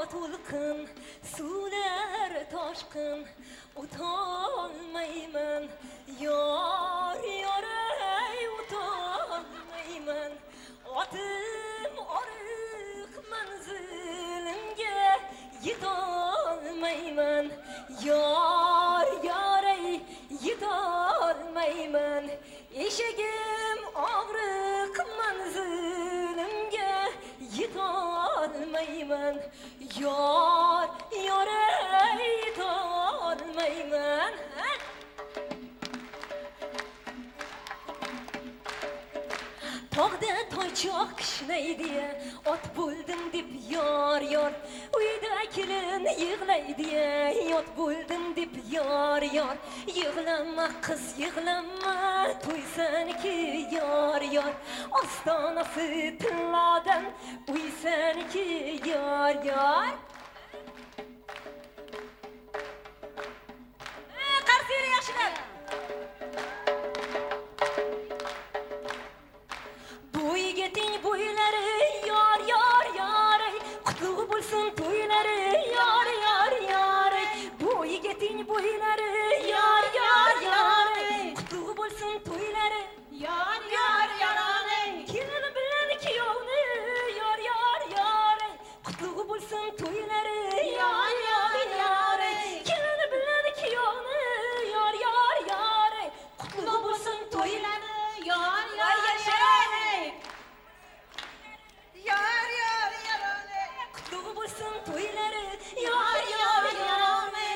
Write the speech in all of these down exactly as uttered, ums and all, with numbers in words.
to'lqin suvlar toshqin o'tolmayman yor yoray o'tolmayman otim oriq manzilimga yetolmayman yor yoray yetolmayman eshagim og'riq manzilimga yetolmayman yor yoray yetolmayman tog'da toychoq kishnaydi ot bo'ldim deb yor yor uyda kelin yig'laydi yot bo'ldim deb yor yor yig'lama qiz yig'lama to'ysaniki yor yor ostonasi tillodan uysaniki yor yor qarsiylar yaxshilar bo'ygating bo'ylari yor yor yor qutlug' bo'lsin to'ylari yor yor yor bo'ygating bo'ylari yor yor yor qutlug' bo'lsin to'ylari yor yor yor kelin bilan kuyovni yor yor yor qutlug' bo'lsin to'ylari yor yor yor kelin bilan kuyovni yor yor yor qutlug' bo'lsin to'ylari yor yor Yar yar yarane qutlug' bo'lsin to'ylari yor yor yarane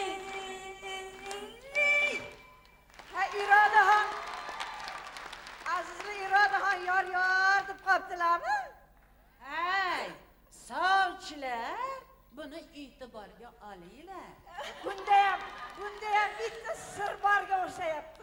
ha irodaxon azizli irodaxon yor yor deb qopdilarmi hay sovchilar buni e'tiborga olinglar bunda ham bunda ham bitta sir borga o'xshayapti